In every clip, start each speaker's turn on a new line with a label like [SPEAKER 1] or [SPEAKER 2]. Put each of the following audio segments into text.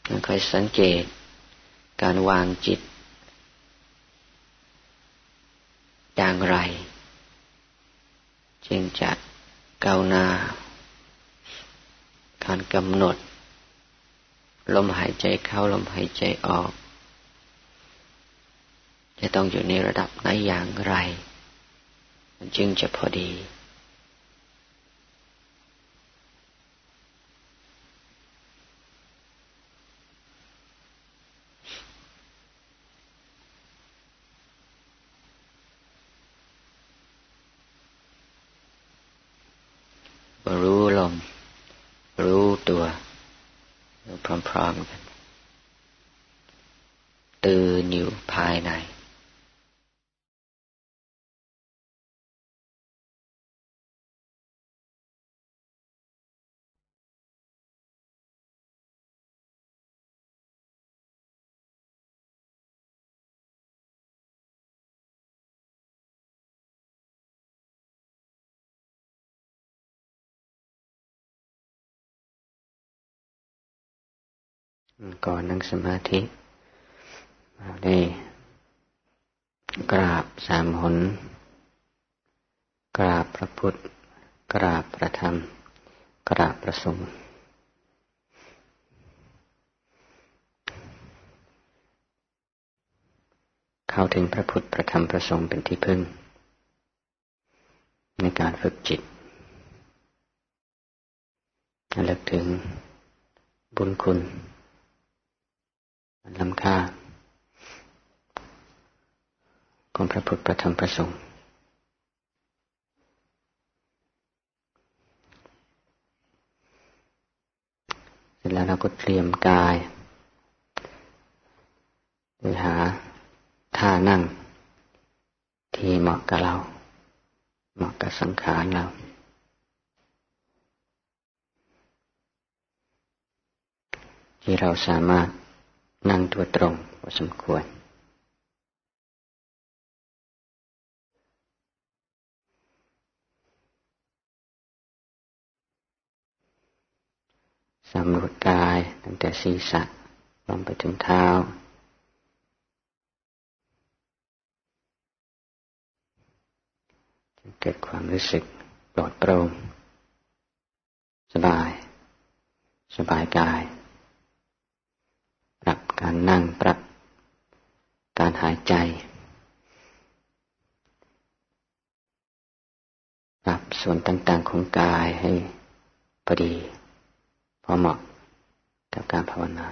[SPEAKER 1] คอยสังเกตการวางจิตอย่างไรจึงจะก้าวหน้าการกำหนดลมหายใจเข้าลมหายใจออกจะต้องอยู่ในระดับไหนอย่างไรมันจึงจะพอดีรู้ลมรู้ตัวพร้อมๆกันตื่นอยู่ภายในก่อนนั่งสมาธิได้กราบ3 หนกราบพระพุทธกราบพระธรรมกราบพระสงฆ์เข้าถึงพระพุทธพระธรรมพระสงฆ์เป็นที่พึ่งในการฝึกจิตระลึกถึงบุญคุณล้ำค่าของพระพุทธพระธรรมพระสงฆ์เสร็จแล้วเราก็เตรียมกายโดยหาท่านั่งที่เหมาะกับเราเหมาะกับสังขารเราที่เราสามารถนั่งตัวตรงพอสมควรสำรวจกายตั้งแต่ศีรษะลงไปถึงเท้าจะเกิดความรู้สึกปลอดโปร่งสบายกายปรับการนั่งปรับการหายใจปรับส่วนต่างๆของกายให้พอดีพอเหมาะกับการภาวนา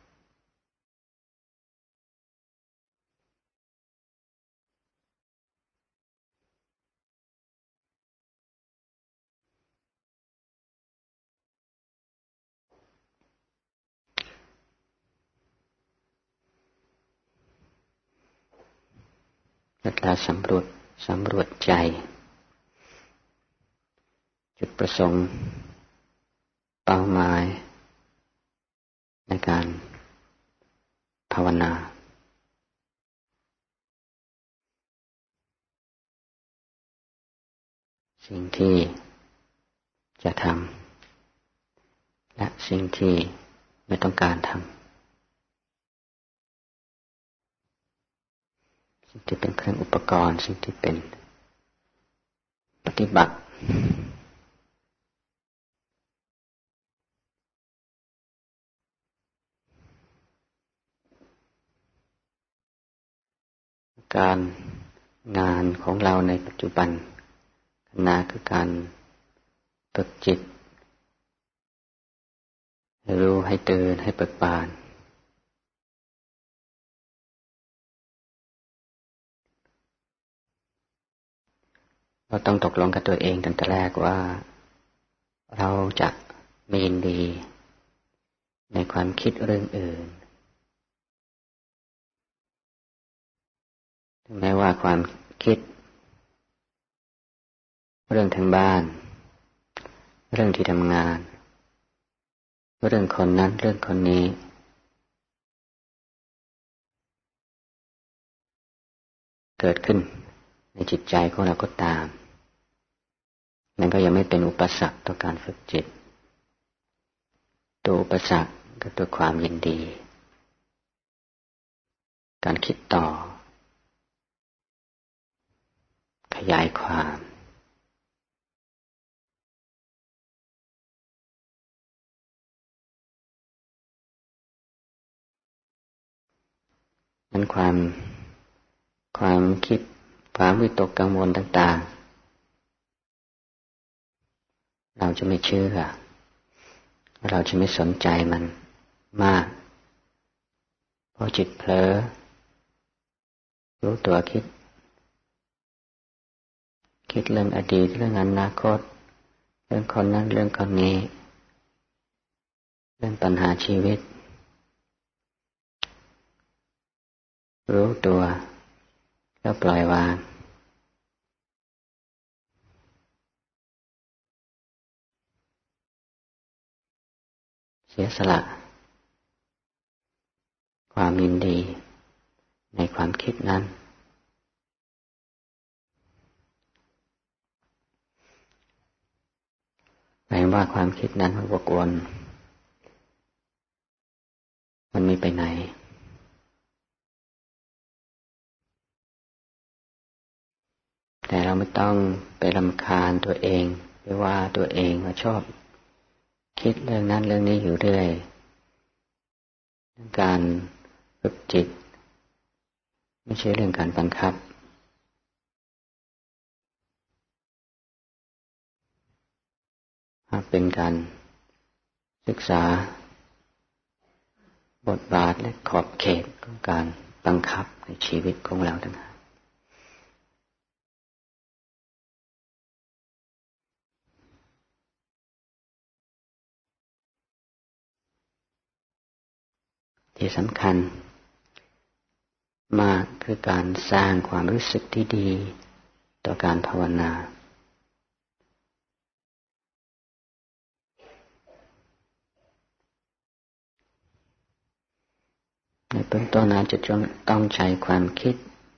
[SPEAKER 1] แล้วสำรวจใจจุดประสงค์เป้าหมายในการภาวนาสิ่งที่จะทำและสิ่งที่ไม่ต้องการทำสิ่งที่เป็นเครื่องอุปกรณ์สิ่งที่เป็นปฏิบัติการงานของเราในปัจจุบันขณะคือการฝึกจิตให้รู้ให้ตื่นให้เบิกบานเราต้องตกลงกับตัวเองตั้งแต่แรกว่าเราจะไม่ยินดีในความคิดเรื่องอื่นถึงแม้ว่าความคิดเรื่องทางบ้านเรื่องที่ทำงานเรื่องคนนั้นเรื่องคนนี้เกิดขึ้นในจิตใจของเราก็ตามนั่นก็ยังไม่เป็นอุปสรรคต่อการฝึกจิตตัวอุปสรรคก็ตัวความยินดีการคิดต่อขยายความนั้นความคิดความวิตกกังวลต่างๆเราจะไม่เชื่อเราจะไม่สนใจมันมากพอจิตเผลอรู้ตัวคิดเรื่องอดีตเรื่องอนาคตเรื่องคนนั้นเรื่องคนนี้เรื่องปัญหาชีวิตรู้ตัวแล้วปล่อยวางเสียสละความยินดีในความคิดนั้นหมายว่าความคิดนั้นมันวกวนมันไม่ไปไหนแต่เราไม่ต้องไปรำคาญตัวเองไปว่าตัวเองว่าชอบคิดเรื่องนั้นเรื่องนี้อยู่เรื่อยการฝึกจิตไม่ใช่เรื่องการบังคับเป็นการศึกษาบทบาทและขอบเขตของการบังคับในชีวิตของเราต่างหากที่สำคัญมากคือการสร้างความรู้สึกที่ดีต่อการภาวนาในเบื้องต้นอาจจะต้องใช้ความคิด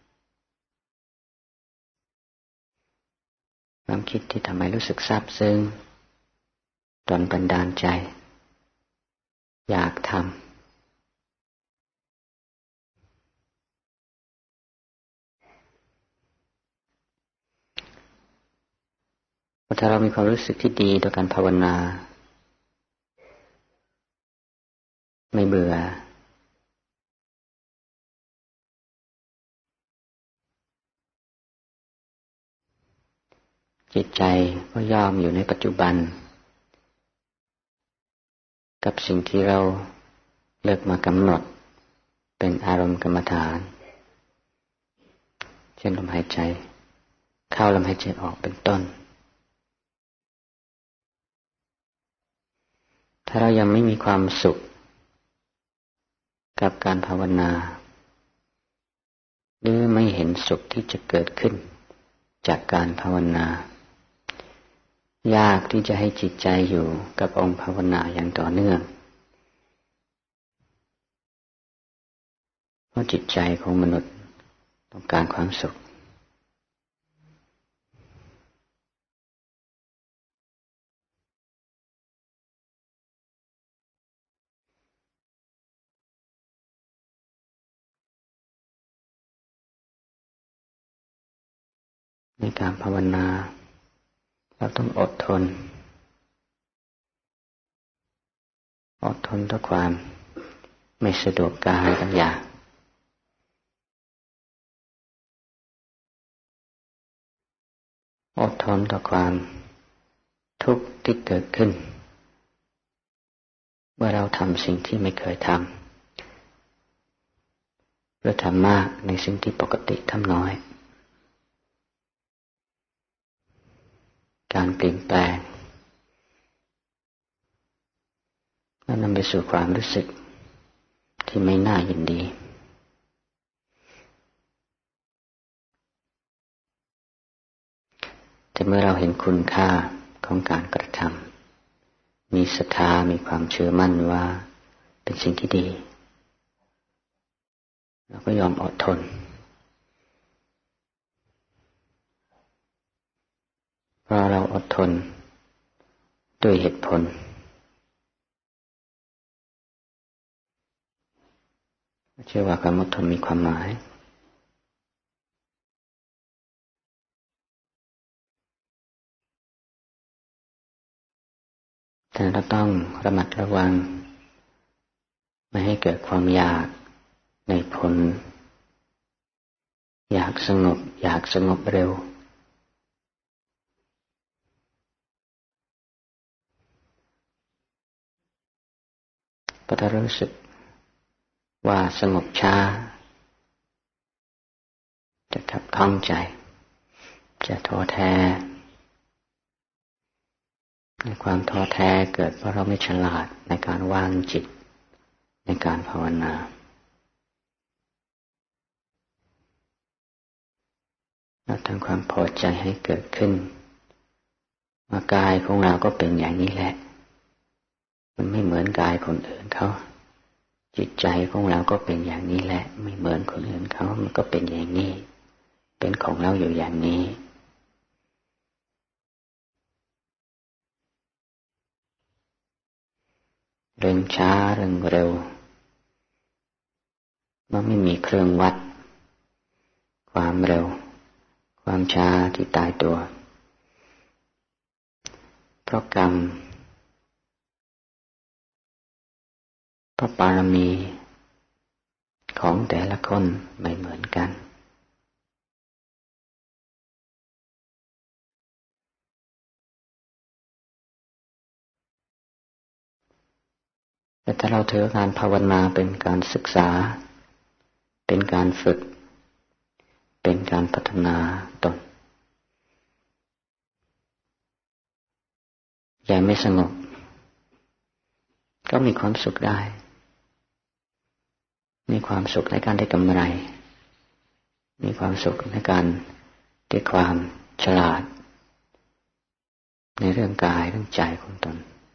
[SPEAKER 1] ที่ทำให้รู้สึกซาบซึ้งจนบันดาลใจอยากทำถ้าเรามีความรู้สึกที่ดีต่อการภาวนาไม่เบื่อจิตใจก็ย่อมอยู่ในปัจจุบันกับสิ่งที่เราเลือกมากำหนดเป็นอารมณ์กรรมฐานเช่นลมหายใจเข้าลมหายใจออกเป็นต้นถ้าเรายังไม่มีความสุขกับการภาวนาหรือไม่เห็นสุขที่จะเกิดขึ้นจากการภาวนายากที่จะให้จิตใจอยู่กับองค์ภาวนาอย่างต่อเนื่องเพราะจิตใจของมนุษย์ต้องการความสุขในการภาวนาเราต้องอดทนต่อความไม่สะดวกกายบางอย่างอดทนต่อความทุกข์ที่เกิดขึ้นเมื่อเราทำสิ่งที่ไม่เคยทำหรือทำมากในสิ่งที่ปกติทำน้อยการเปลี่ยนแปลงแล้วนำไปสู่ความรู้สึกที่ไม่น่ายินดีแต่เมื่อเราเห็นคุณค่าของการกระทำมีศรัทธามีความเชื่อมั่นว่าเป็นสิ่งที่ดีเราก็ยอมอดทนเพราะเราอดทนด้วยเหตุผลเชื่อว่าความอดทนมีความหมายแต่เราต้องระมัดระวังไม่ให้เกิดความอยากในผลอยากสงบเร็วก็จะรู้สึกว่าสงบช้าจะขับข้องใจจะท้อแท้ในความท้อแท้เกิดเพราะเราไม่ฉลาดในการวางจิตในการภาวนาเราทำความพอใจให้เกิดขึ้นว่ากายของเราก็เป็นอย่างนี้แหละมันไม่เหมือนกายคนอื่นเขาจิตใจของเราก็เป็นอย่างนี้แหละไม่เหมือนคนอื่นเขามันก็เป็นอย่างนี้เป็นของเราอยู่อย่างนี้เรื่องช้าเรื่องเร็วมันไม่มีเครื่องวัดความเร็วความช้าที่ตายตัวเพราะกรรมเพราะบารมีของแต่ละคนไม่เหมือนกันแต่ถ้าเราถือการภาวนาเป็นการศึกษาเป็นการฝึกเป็นการพัฒนาตนใจไม่สงบก็มีความสุขได้มีความสุขในการได้กำไรมีความสุขในการได้ความฉลาดในเรื่องกายเรื่องใจของตน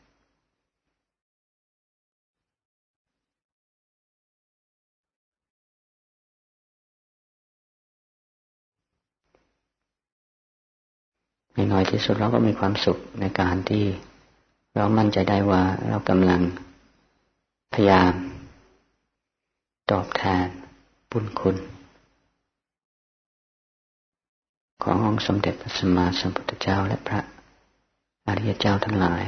[SPEAKER 1] ในน้อยที่สุดเราก็มีความสุขในการที่เรามั่นใจได้ว่าเรากำลังพยายามตอบแทนบุญคุณขององค์สมเด็จพระสัมมาสัมพุทธเจ้าและพระอริยเจ้าทั้งหลาย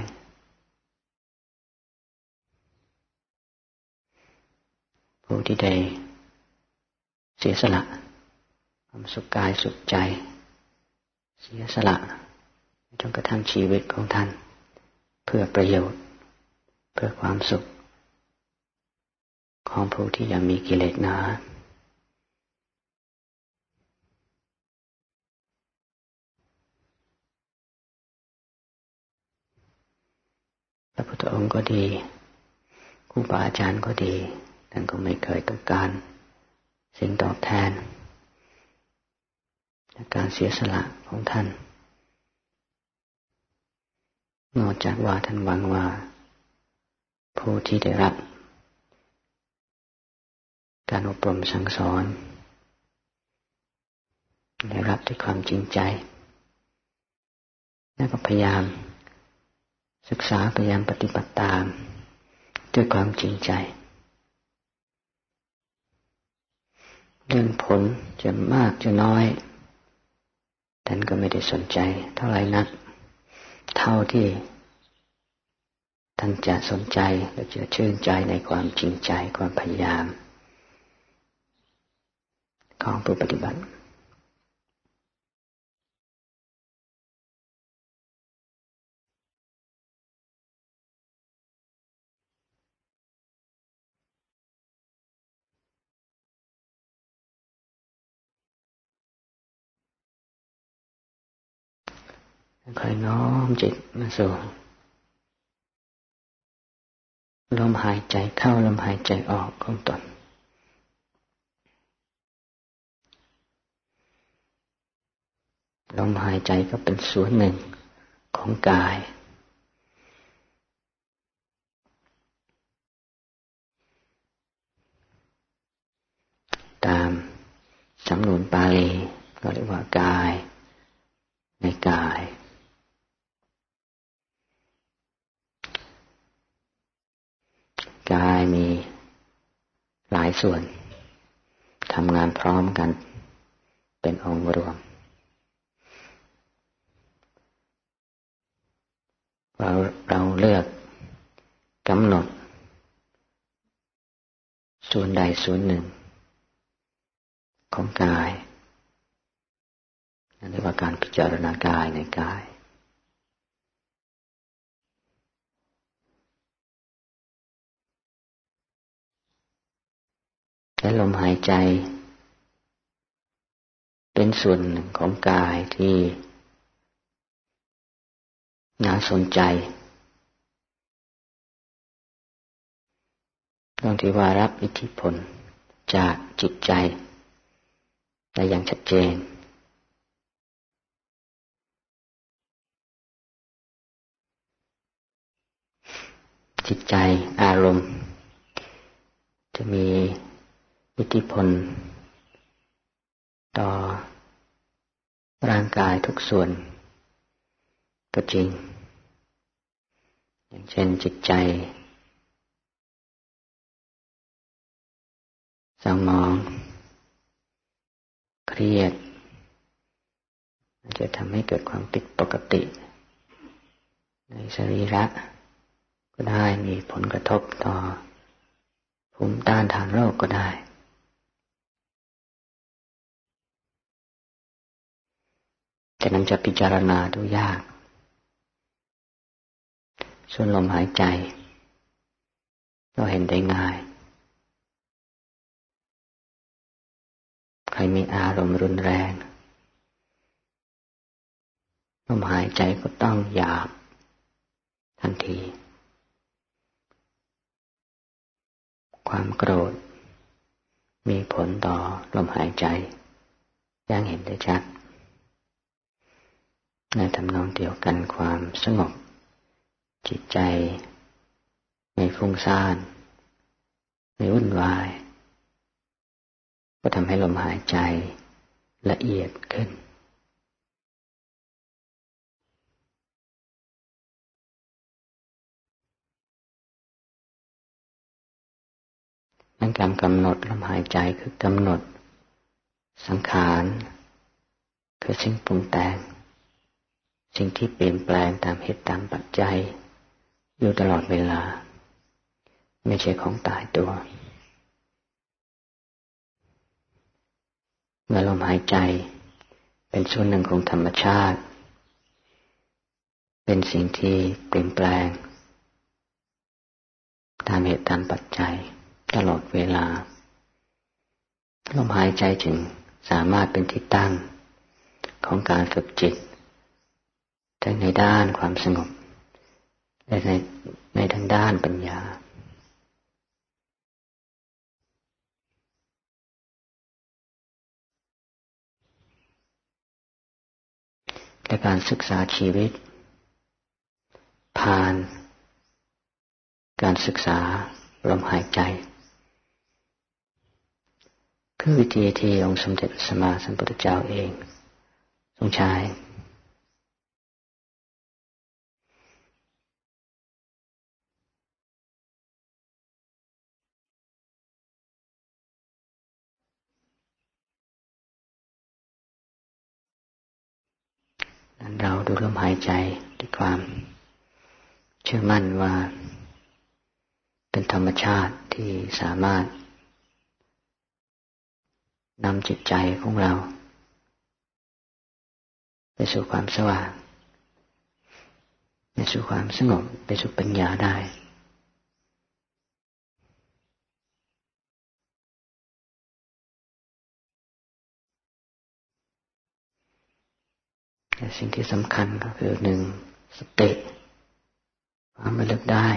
[SPEAKER 1] ผู้ที่ได้เสียสละความสุขกายสุขใจเสียสละจนกระทั่งชีวิตของท่านเพื่อประโยชน์เพื่อความสุขของผู้ที่ยังมีกิเลสหนาพระพุทธองค์ก็ดีครูบาอาจารย์ก็ดีท่านก็ไม่เคยต้องการสิ่งตอบแทนจากการเสียสละของท่านนอกจากว่าท่านหวังว่าผู้ที่ได้รับการอบรมสั่งสอนได้รับด้วยความจริงใจและก็พยายามศึกษาพยายามปฏิบัติตามด้วยความจริงใจเรื่องผลจะมากจะน้อยท่านก็ไม่ได้สนใจเท่าไหร่นักเท่าที่ท่านจะสนใจและจะชื่นใจในความจริงใจความพยายามของผู้ปฏิบัติค่อยน้อมจิตมาสู่ลมหายใจเข้าลมหายใจออกของตนลมหายใจก็เป็นส่วนหนึ่งของกายตามสำนวนปาลีก็เรียกว่ากายในกายกายมีหลายส่วนทำงานพร้อมกันเป็นองค์รวมเราเลือกกำหนดส่วนใดส่วนหนึ่งของกายนั่นเรียกว่าการพิจารณากายในกายและลมหายใจเป็นส่วนหนึ่งของกายที่น่าสนใจตรงที่ว่ารับอิทธิพลจากจิตใจได้อย่างชัดเจนจิตใจอารมณ์จะมีอิทธิพลต่อร่างกายทุกส่วนก็จริงอย่างเช่นจิตใจเศร้าหมองเครียดอาจจะทำให้เกิดความผิดปกติในสรีระก็ได้มีผลกระทบต่อภูมิต้านทานโรคก็ได้แต่นั้นจะพิจารณาดูยากส่วนลมหายใจเราเห็นได้ง่ายใครมีอารมณ์รุนแรงลมหายใจก็ต้องหยาบทันทีความโกรธมีผลต่อลมหายใจอย่างเห็นได้ชัดในทำนองเดียวกันความสงบจิตใจไม่ฟุ้งซ่านไม่วุ่นวายก็ทำให้ลมหายใจละเอียดขึ้นการกำหนดลมหายใจคือกำหนดสังขารคือสิ่งปรุงแต่งสิ่งที่เปลี่ยนแปลงตามเหตุตามปัจจัยอยู่ตลอดเวลาไม่ใช่ของตายตัวเมื่อลมหายใจเป็นส่วนหนึ่งของธรรมชาติเป็นสิ่งที่เปลี่ยนแปลงตามเหตุตามปัจจัยตลอดเวลาลมหายใจจึงสามารถเป็นที่ตั้งของการฝึกจิตทั้งในด้านความสงบและในทางด้านปัญญาและการศึกษาชีวิตผ่านการศึกษาลมหายใจคือวิธีที่องค์สมเด็จพระสัมมาสัมพุทธเจ้าเองทรงใช้เราดูลมหายใจด้วยความเชื่อมั่นว่าเป็นธรรมชาติที่สามารถนำจิตใจของเราไปสู่ความสว่างไปสู่ความสงบไปสู่ปัญญาได้แต่สิ่งที่สำคัญก็คือหนึ่งสติความระลึกได้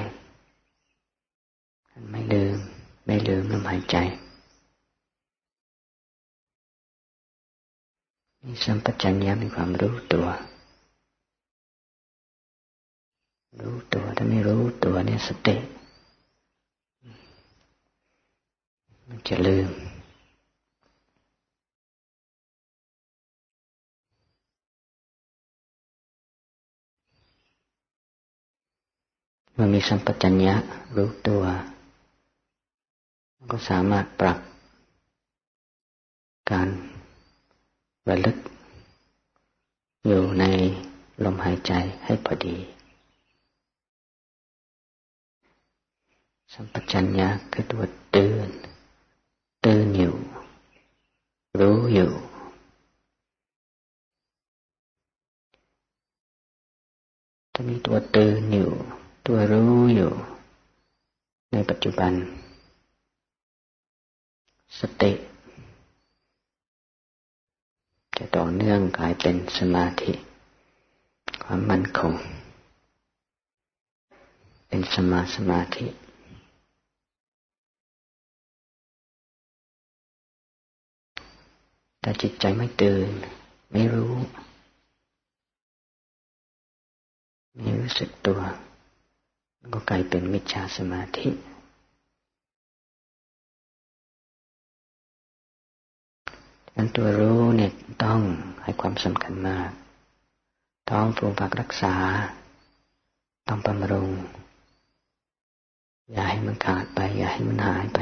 [SPEAKER 1] ไม่ลืมลมหายใจมีสัมปชัญญะมีความรู้ตัวถ้าไม่รู้ตัวเนี่ยสติมันจะลืมเมื่อมีสัมปชัญญะรู้ตัวก็สามารถปรับการระลึกอยู่ในลมหายใจให้พอดีสัมปชัญญะคือตัวตื่นอยู่รู้อยู่จะมีตัวตื่นอยู่ตัวรู้อยู่ในปัจจุบันสติจะต่อเนื่องกลายเป็นสมาธิความมั่นคงเป็นสมาธิแต่จิตใจไม่ตื่นไม่รู้ไม่รู้สึกตัวมันก็กลายเป็นมิจฉาสมาธิดังนั้นตัวรู้เนี่ยต้องให้ความสำคัญมากต้องปกปักรักษาต้องบำรุงอย่าให้มันขาดไปอย่าให้มันหายไป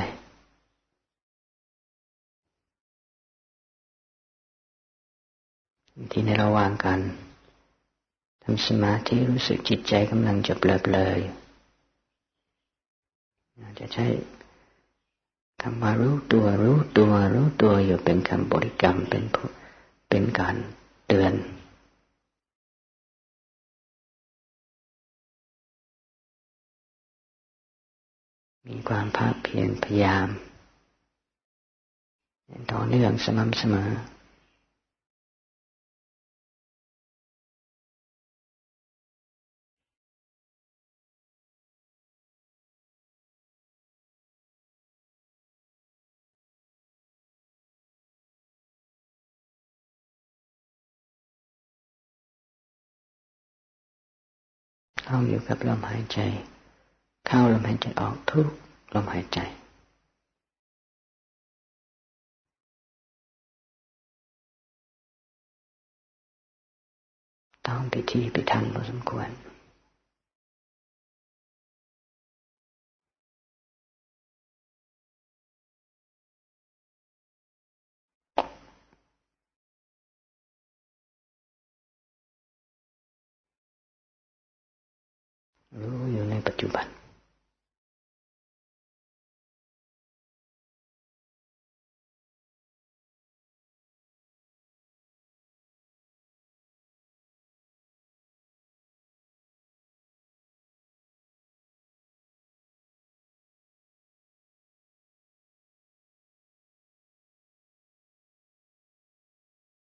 [SPEAKER 1] ที่ในระหว่างการทำสมาธิรู้สึกจิตใจกำลังจะเบลอจะใช้คำว่ารู้ตัวอยู่เป็นคำบริกรรมเป็นการเตือนมีความภาคเพียรพยายามต่อเนื่องสม่ำเสมอเข้าอยู่กับลมหายใจเข้าลมหายใจออกทุกลมหายใจต้องพิธีพิถันพอสมควรรู้อยู่ในปัจจุบัน